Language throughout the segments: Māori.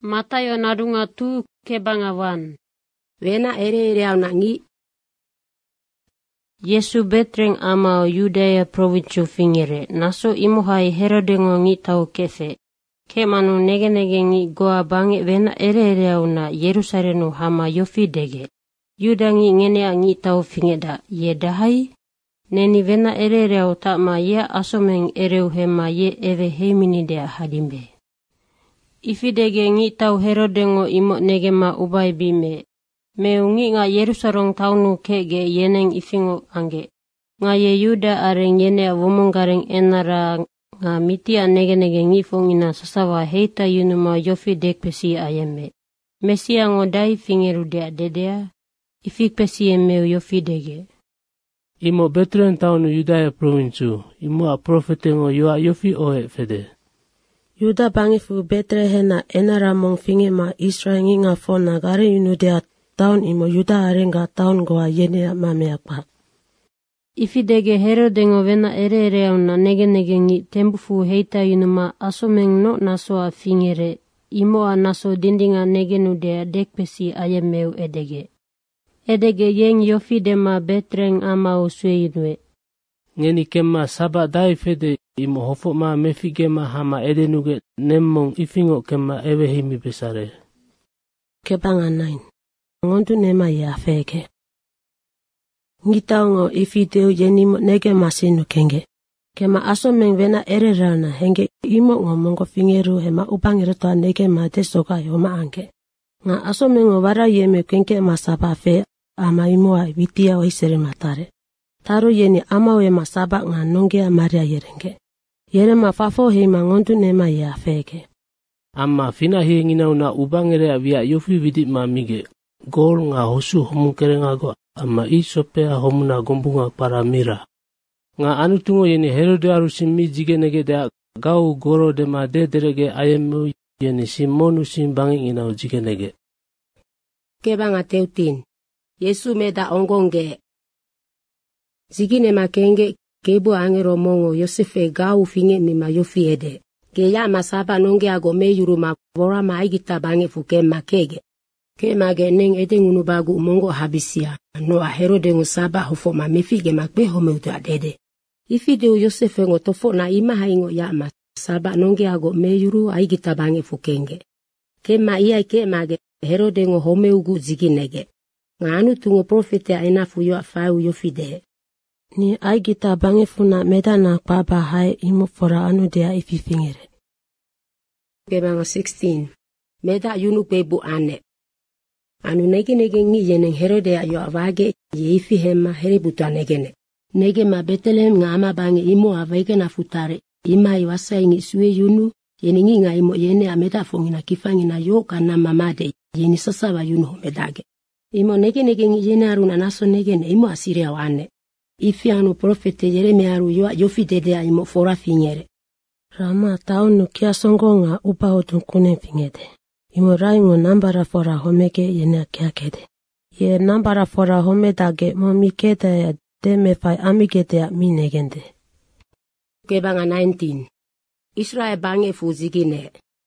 Matayo narunga tu kebangawan. Vena ere au nangi. Yesu betreng amao Yudea provincio fingere. Naso imuhai Herodengo ngi tau kefe. Ke manu nege ngi goa bange vena ere au na Yerusalemu hama yofi dege. Yuda ngenea ngi tau fingeda. Ye dahai? Neni vena ere au tak ma ye asomeng ereu hema ye eve heimini dea hadimbe. Ifidege ngi tau Herodengo imo nege ma ubai bime. Meu ngi nga Yerusalem taunu kege yeneng ifingo angge. Nga ye Yuda areng yenea womonggareng enara nga mitia nege ngi fongina sasawa heita yunuma yofi dek pesi ayeme. Mesia ngodai fingeru dea dedea. Ifik pesi emeu yofi dege. Imo Betlehem taunu Yudaya provincu. Imo a profetengo yoa yofi oe fede. Yuda bangifu Betlehem na enara mong finge ma Israel nginga fona gare yunu dea taun imo Yuda arenga taun goa yenea mameakpa. Ifidege Herodengo vena ere au na nege ngi tembufu heita yunuma asomeng no nasoa fingere. Imo a naso dindinga nege nudea dekpesi ayemeu edege. Edege yeng yofi dema Betlehem amao sueinue. Ngeni kema saba dai fede imo hofo ma mefigema hama edenuge nemmong ifingo kema ewehimi besare. Kebanga 9. Ngondu nema ya feke. Ngitaongo ifideo yenimo nege masinu kenge. Kema asomeng vena ererana henge imo ngomongo fingeru hema upangero toa nege ma desoka yoma ange. Nga asomengo vara yeme kenge masaba fe ama imoa vitia oisere matare. Taro yeni amawe masaba nga nonge amaria yerenge. Yere mafafo heima ngondu nema ya feke. Amma fina hingina una ubangere avia yofi vidik ma mige. Gol nga hosu homunkerenga go amma isopea homuna gombunga para mira. Nga anutungo yeni Herode arusin jige nege dea gau goro de ma de derege ayemu yeni simonu simbanging inau jige nege. Kebanga teutin. Yesu meda ongonge. Zigine makenge kebo angero mongo Yosefe gau finge mima yofi ede. Geya masaba nonge ago meyuru ma bora ma aigita bange fuke makege. Ke mage neng ede ngunubagu mongo habisia. No a Herode ngusaba hofo ma mefige makbe homeutu adede. Ifideu Yosefe ngotofo na ima haingo ya masaba nonge ago meyuru aigita bange fukenge. Ke ma iya ke mage Herode ngo homeugu ziginege. Nga anu tungo profete aina fuyo afau yofide. Ni aigita bange funa medana kwa bahai imo fora anu dea ififingere. Kebanga 16. Meda yunu bebu ane. Anu nege ngi yeneng Herode ayo avage ye ifi hema heributa negene. Nege ma Betlehem nga ama bange imo avage na futare. Ima iwasa ingi suwe yunu. Yeningi nga imo yene ameda fongina kifangi na yo kana mamade. Yeni sasaba yunu homedage. Imo nege ngi yene aruna naso negene imo asiria wane. Ifi anu profete Yeremia aru yofi dedea imo fora fingere. Rama taunu kia songonga upa otunkune fingede. Imo raingo nambara fora homege yene kia kede. Ye nambara fora homedage mo mikeda ya demefai amigede ya minegende. Kebanga 19. Israel bange fuzigine.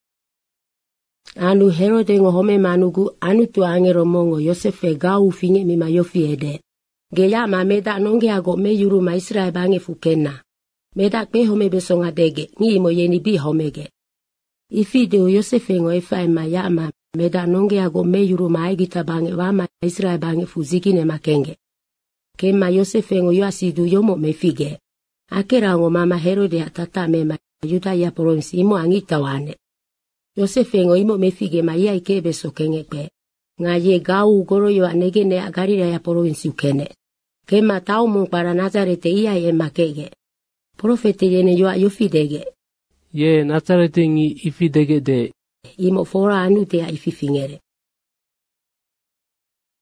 Anu Herode ngo home manugu anu tu angero mongo Yosefe gau finge mima yofi ede. Geya ma meda nonge ago me yuru ma Israel bange fukena. Meda kwe home besonga dege, ni imo yeni bi homege. Ifideo Yosefe ngo efai ma ya ma meda nonge ago me yuru ma aigita bange wa ma Israel bange fuzigine makenge. Kema Yosefe ngo yoasidu yomo mefige. Akera ngo mama Herode atata mema Yuda ya provinsi imo angita wane. Yosefe ngo imo mefige ma ya ikebe sokenge kwe. Nga ye gau goro yo anegene agarira ya provinsi ukene. Kema tau mung para Nazarete iya ye makege. Profete yene yo ayofidege. Ye Nazarete ngi ifidege de. Imo fora anu te ya ififingere.